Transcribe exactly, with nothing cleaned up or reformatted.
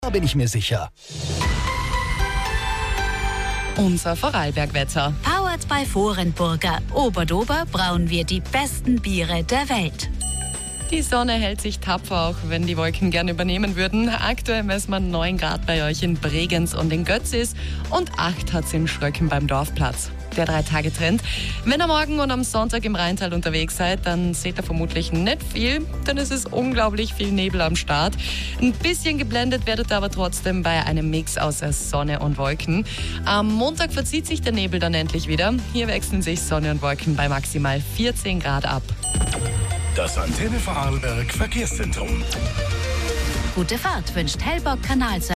Da bin ich mir sicher. Unser Vorarlberg-Wetter. Powered by Vorenburger. Oberdober brauen wir die besten Biere der Welt. Die Sonne hält sich tapfer, auch wenn die Wolken gern übernehmen würden. Aktuell messen wir neun Grad bei euch in Bregenz und in Götzis und acht hat es in Schröcken beim Dorfplatz. Der Drei-Tage-Trend. Wenn ihr morgen und am Sonntag im Rheintal unterwegs seid, dann seht ihr vermutlich nicht viel, denn es ist unglaublich viel Nebel am Start. Ein bisschen geblendet werdet ihr aber trotzdem bei einem Mix aus Sonne und Wolken. Am Montag verzieht sich der Nebel dann endlich wieder. Hier wechseln sich Sonne und Wolken bei maximal vierzehn Grad ab. Das Antenne Vorarlberg Verkehrszentrum. Gute Fahrt wünscht Hellbock Kanal.